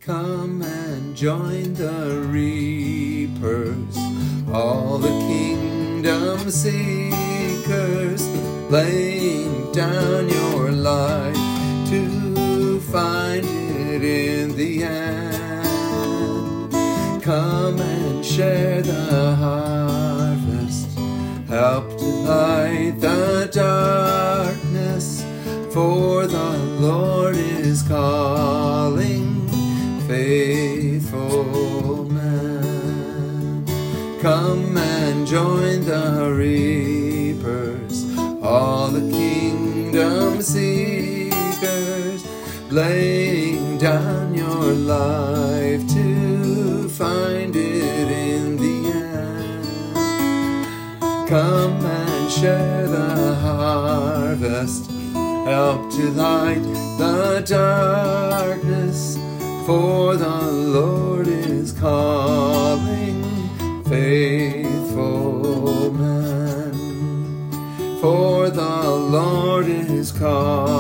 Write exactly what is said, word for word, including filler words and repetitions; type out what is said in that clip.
Come and join the reapers, all the kingdom seekers, laying down your life to find it in the end. Come and share the harvest, help to light the darkness, for the Lord is calling faithful men. Come and join the reapers, all the kingdom seekers, laying down your life to find it in the end. Come and share the harvest, help to light the darkness, for the Lord is calling faithful men. For the Lord is calling